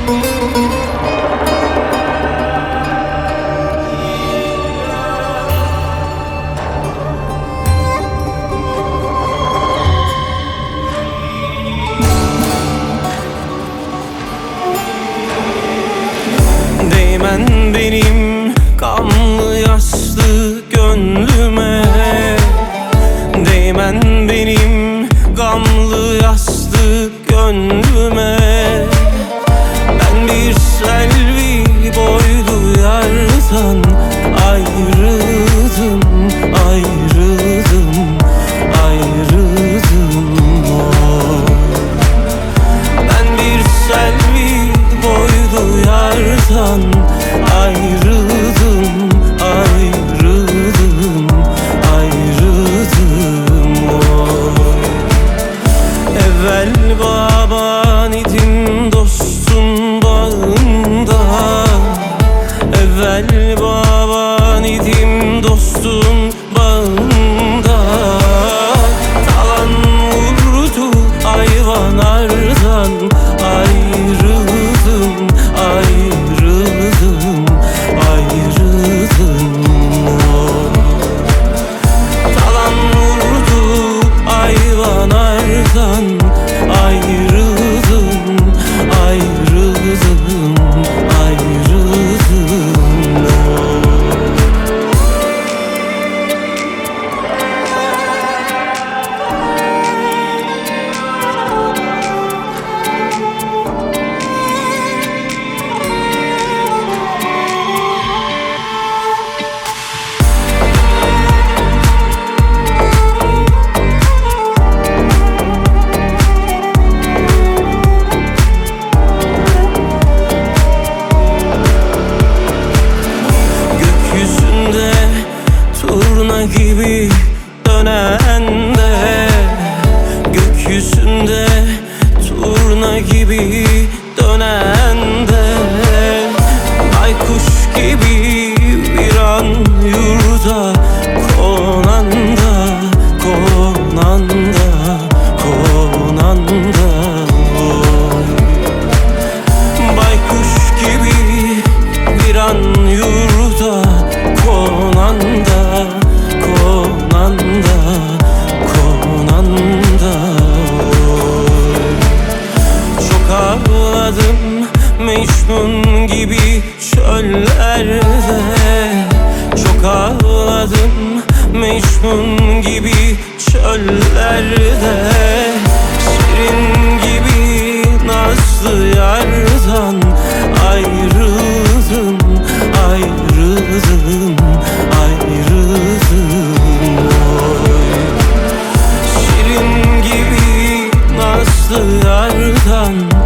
Değmen benim gamlı yaslı gönlüme, değmen benim gamlı yaslı gönlüme. Ben bir selvi boylu yardan ayrıldım, ayrıldım, ayrıldım. Ben bir selvi boylu yardan ayrıldım, ayrıldım, ayrıldım. Evvel baban idim dostun bağında, evvel baban idim dostun bağında. Talan vurdu hayvanlardan ayrıldım, ayrıldım, ayrıldım. Talan vurdu hayvanlardan ayrıldım, ayrıldım, ayrıldım. Gökyüzünde turna gibi dönen de, gökyüzünde turna gibi dönen de, baykuş gibi bir an yurda konan da, konan da, konan da. Baykuş gibi bir an yurda konan da, konan da, konan da. Çok ağladım Mecnun gibi çöllerde, çok ağladım Mecnun gibi çöllerde. Şirin gibi nazlı yardan ayrıldım, ayrıldım, ayrıldım. Şirin gibi nazlı yardan